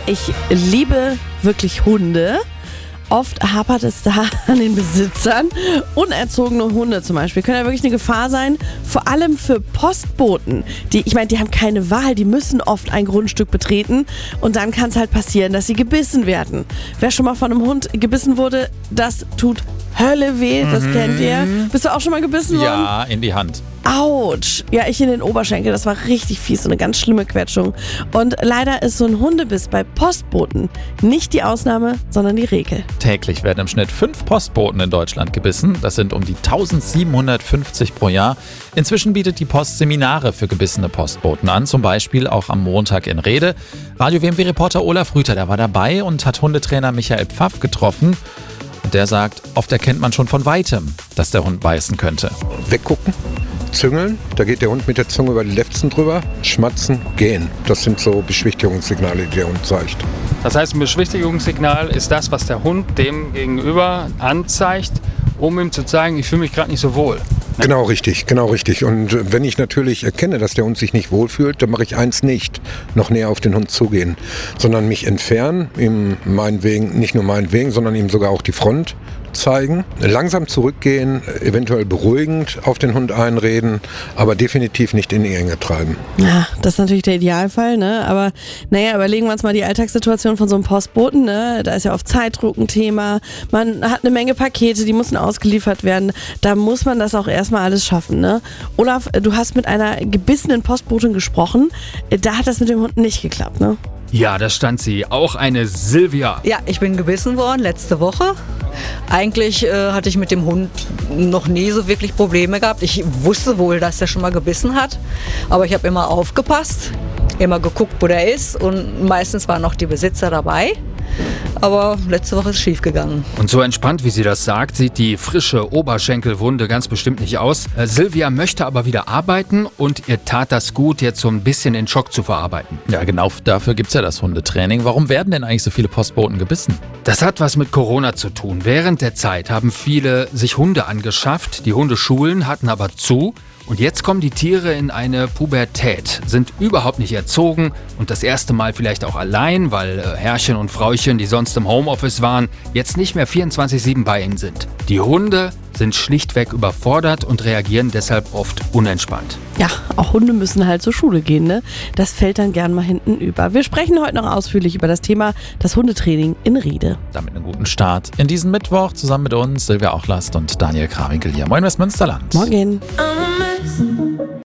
Ich liebe wirklich Hunde. Oft hapert es da an den Besitzern. Unerzogene Hunde zum Beispiel können ja wirklich eine Gefahr sein, vor allem für Postboten. Die haben keine Wahl, die müssen oft ein Grundstück betreten und dann kann es halt passieren, dass sie gebissen werden. Wer schon mal von einem Hund gebissen wurde, das tut Hölle weh, das kennt ihr. Bist du auch schon mal gebissen worden? Ja, in die Hand. Autsch. Ja, ich in den Oberschenkel. Das war richtig fies, so eine ganz schlimme Quetschung. Und leider ist so ein Hundebiss bei Postboten nicht die Ausnahme, sondern die Regel. Täglich werden im Schnitt 5 Postboten in Deutschland gebissen. Das sind um die 1750 pro Jahr. Inzwischen bietet die Post Seminare für gebissene Postboten an, zum Beispiel auch am Montag in Rede. Radio-WMW-Reporter Olaf Rüther, der war dabei und hat Hundetrainer Michael Pfaff getroffen. Und der sagt, oft erkennt man schon von Weitem, dass der Hund beißen könnte. Weggucken, züngeln, da geht der Hund mit der Zunge über die Lefzen drüber, schmatzen, gehen. Das sind so Beschwichtigungssignale, die der Hund zeigt. Das heißt, ein Beschwichtigungssignal ist das, was der Hund dem Gegenüber anzeigt, um ihm zu zeigen, ich fühle mich gerade nicht so wohl. Genau richtig. Und wenn ich natürlich erkenne, dass der Hund sich nicht wohlfühlt, dann mache ich eins nicht, noch näher auf den Hund zugehen, sondern mich entfernen, ihm meinetwegen, nicht nur meinetwegen, sondern ihm sogar auch die Front zeigen, langsam zurückgehen, eventuell beruhigend auf den Hund einreden, aber definitiv nicht in die Enge treiben. Ja, das ist natürlich der Idealfall, ne? Aber überlegen wir uns mal die Alltagssituation von so einem Postboten, ne? Da ist ja oft Zeitdruck ein Thema, man hat eine Menge Pakete, die müssen ausgeliefert werden, da muss man das auch erstmal alles schaffen, ne? Olaf, du hast mit einer gebissenen Postbotin gesprochen, da hat das mit dem Hund nicht geklappt, ne? Ja, da stand sie, auch eine Silvia. Ja, ich bin gebissen worden letzte Woche. Eigentlich hatte ich mit dem Hund noch nie so wirklich Probleme gehabt. Ich wusste wohl, dass er schon mal gebissen hat, aber ich habe immer aufgepasst, immer geguckt, wo der ist und meistens waren noch die Besitzer dabei. Aber letzte Woche ist es schief gegangen. Und so entspannt, wie sie das sagt, sieht die frische Oberschenkelwunde ganz bestimmt nicht aus. Silvia möchte aber wieder arbeiten und ihr tat das gut, jetzt so ein bisschen den Schock zu verarbeiten. Ja, genau dafür gibt es ja das Hundetraining. Warum werden denn eigentlich so viele Postboten gebissen? Das hat was mit Corona zu tun. Während der Zeit haben viele sich Hunde angeschafft. Die Hundeschulen hatten aber zu. Und jetzt kommen die Tiere in eine Pubertät, sind überhaupt nicht erzogen und das erste Mal vielleicht auch allein, weil Herrchen und Frauchen, die sonst im Homeoffice waren, jetzt nicht mehr 24/7 bei ihnen sind. Die Hunde sind schlichtweg überfordert und reagieren deshalb oft unentspannt. Ja, auch Hunde müssen halt zur Schule gehen, ne? Das fällt dann gern mal hinten über. Wir sprechen heute noch ausführlich über das Thema das Hundetraining in Rede. Damit einen guten Start in diesen Mittwoch zusammen mit uns, Silvia Auchlast und Daniel Krawinkel hier. Moin Westmünsterland. Morgen. I'm a mess.